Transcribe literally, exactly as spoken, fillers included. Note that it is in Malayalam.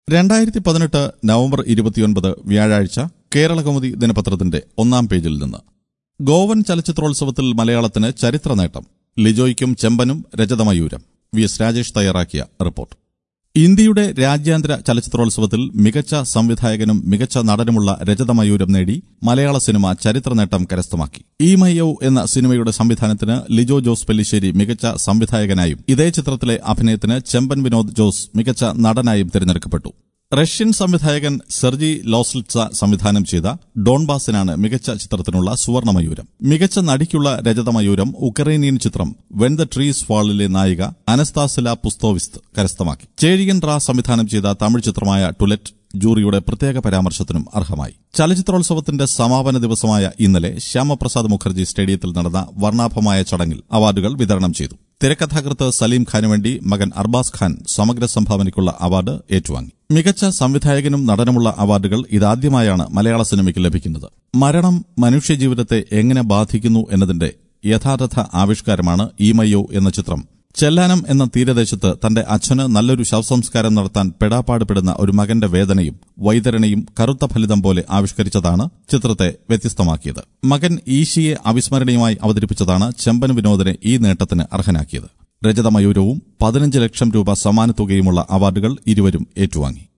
രണ്ടായിരത്തി പതിനെട്ട് നവംബർ ഇരുപത്തിയൊൻപത് വ്യാഴാഴ്ച കേരളകൗമുദി ദിനപത്രത്തിന്റെ ഒന്നാം പേജിൽ നിന്ന് ഗോവൻ ചലച്ചിത്രോത്സവത്തിൽ മലയാളത്തിന് ചരിത്ര നേട്ടം. ലിജോയ്ക്കും ചെമ്പനും രജതമയൂരം. വി എസ് രാജേഷ് തയ്യാറാക്കിയ റിപ്പോർട്ട്. ഇന്ത്യയുടെ രാജ്യാന്തര ചലച്ചിത്രോത്സവത്തിൽ മികച്ച സംവിധായകനും മികച്ച നടനുമുള്ള രജതമയൂരം നേടി മലയാള സിനിമ ചരിത്ര നേട്ടം കരസ്ഥമാക്കി. ഈ മയ്യൌ എന്ന സിനിമയുടെ സംവിധാനത്തിന് ലിജോ ജോസ് പെല്ലിശ്ശേരി മികച്ച സംവിധായകനായും ഇതേ ചിത്രത്തിലെ അഭിനയത്തിന് ചെമ്പൻ വിനോദ് ജോസ് മികച്ച നടനായും തിരഞ്ഞെടുക്കപ്പെട്ടു. റഷ്യൻ സംവിധായകൻ സെർജി ലോസ്ലിറ്റ്സ സംവിധാനം ചെയ്ത ഡോൺബാസിനാണ് മികച്ച ചിത്രത്തിനുള്ള സുവർണമയൂരം. മികച്ച നടിക്കുള്ള രജതമയൂരം ഉക്രൈനിയൻ ചിത്രം വെൻ ദ ട്രീസ് ഫാളിലെ നായിക അനസ്താസില പുസ്തോവിസ്ത് കരസ്ഥമാക്കി. ചേഴിയൻ റാ സംവിധാനം ചെയ്ത തമിഴ് ചിത്രമായ ടുലെറ്റ് ജൂറിയുടെ പ്രത്യേക പരാമർശത്തിനും അർഹമായി. ചലച്ചിത്രോത്സവത്തിന്റെ സമാപന ദിവസമായ ഇന്നലെ ശ്യാമപ്രസാദ് മുഖർജി സ്റ്റേഡിയത്തിൽ നടന്ന വർണ്ണാഭമായ ചടങ്ങിൽ അവാർഡുകൾ വിതരണം ചെയ്തു. തിരക്കഥാകൃത്ത് സലീം ഖാനു വേണ്ടി മകൻ അർബാസ് ഖാൻ സമഗ്ര സംഭാവനയ്ക്കുള്ള അവാർഡ് ഏറ്റുവാങ്ങി. മികച്ച സംവിധായകനും നടനുമുള്ള അവാർഡുകൾ ഇതാദ്യമായാണ് മലയാള സിനിമയ്ക്ക് ലഭിക്കുന്നത്. മരണം മനുഷ്യജീവിതത്തെ എങ്ങനെ ബാധിക്കുന്നു എന്നതിന്റെ യഥാർത്ഥ ആവിഷ്കാരമാണ് ഈ മയ്യൌ എന്ന ചിത്രം. ചെല്ലാനം എന്ന തീരദേശത്ത് തന്റെ അച്ഛന് നല്ലൊരു ശവസംസ്കാരം നടത്താൻ പെടാപ്പാടുപെടുന്ന ഒരു മകന്റെ വേദനയും വൈതരണിയും കറുത്ത ഫലിതം പോലെ ആവിഷ്കരിച്ചതാണ് ചിത്രത്തെ വ്യത്യസ്തമാക്കിയത്. മകൻ ഈശിയെ അവിസ്മരണീയമായി അവതരിപ്പിച്ചതാണ് ചെമ്പൻ വിനോദിനെ ഈ നേട്ടത്തിന് അർഹനാക്കിയത്. രജതമയൂരവും പതിനഞ്ച് ലക്ഷം രൂപ സമ്മാനത്തുകയുമുള്ള അവാർഡുകൾ ഇരുവരും ഏറ്റുവാങ്ങി.